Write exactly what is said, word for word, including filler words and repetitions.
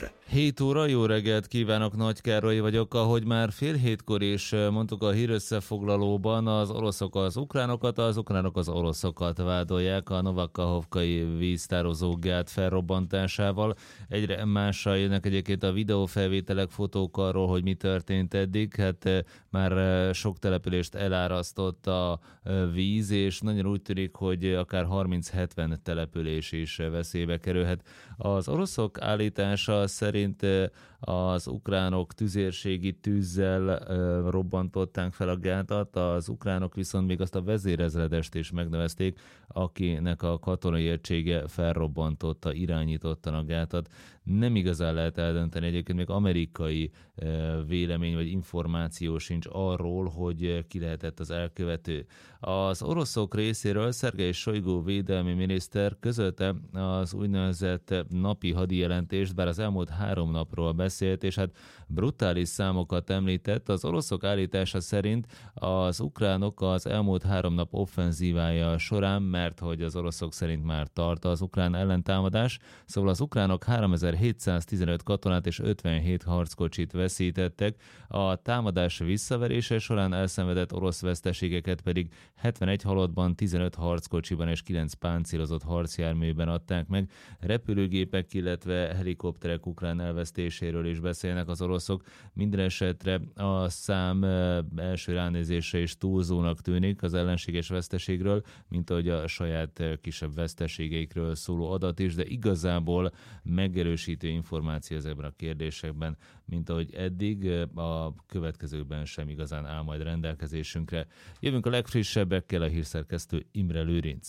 hír. hét óra, jó reggelt kívánok, Nagy Károly vagyok. Ahogy már fél hétkor is mondtuk a hírösszefoglalóban, az oroszok az ukránokat, az ukránok az oroszokat vádolják a Novakahovkai víztározó gát felrobbantásával. Egyre mással jönnek egyébként a videófelvételek, fotók arról, hogy mi történt eddig. Hát már sok települést elárasztott a víz, és nagyon úgy tűnik, hogy akár harminc-hetven település is veszélybe kerülhet. Az oroszok állítása szerint az ukránok tüzérségi tűzzel robbantották fel a gátat, az ukránok viszont még azt a vezérezredest is megnevezték, akinek a katonai egysége felrobbantotta, irányítottan a gátat. Nem igazán lehet eldönteni, egyébként még amerikai vélemény vagy információ sincs arról, hogy ki lehetett az elkövető. Az oroszok részéről Szergej Sojgu védelmi miniszter közölte az úgynevezett napi hadijelentést, bár az elmúlt három napról beszélt, és hát brutális számokat említett. Az oroszok állítása szerint az ukránok az elmúlt három nap offenzívája során, mert hogy az oroszok szerint már tart az ukrán ellentámadás, szóval az ukránok háromezer-hétszáztizenöt katonát és ötvenhét harckocsit veszítettek, a támadás visszaverése során elszenvedett orosz veszteségeket pedig hetvenegy halottban, tizenöt harckocsiban és kilenc páncélozott harcjárműben adták meg. Repülőgépek, illetve helikopterek ukrán elvesztéséről is beszélnek az oroszok. Minden esetre a szám első ránézésre is túlzónak tűnik az ellenséges veszteségről, mint ahogy a saját kisebb veszteségeikről szóló adat is, de igazából megerősítő információ ezekben a kérdésekben, mint ahogy eddig, a következőkben sem igazán áll majd rendelkezésünkre. Jövünk a legfrissebbekkel, a hírszerkesztő Imre Lőrinc.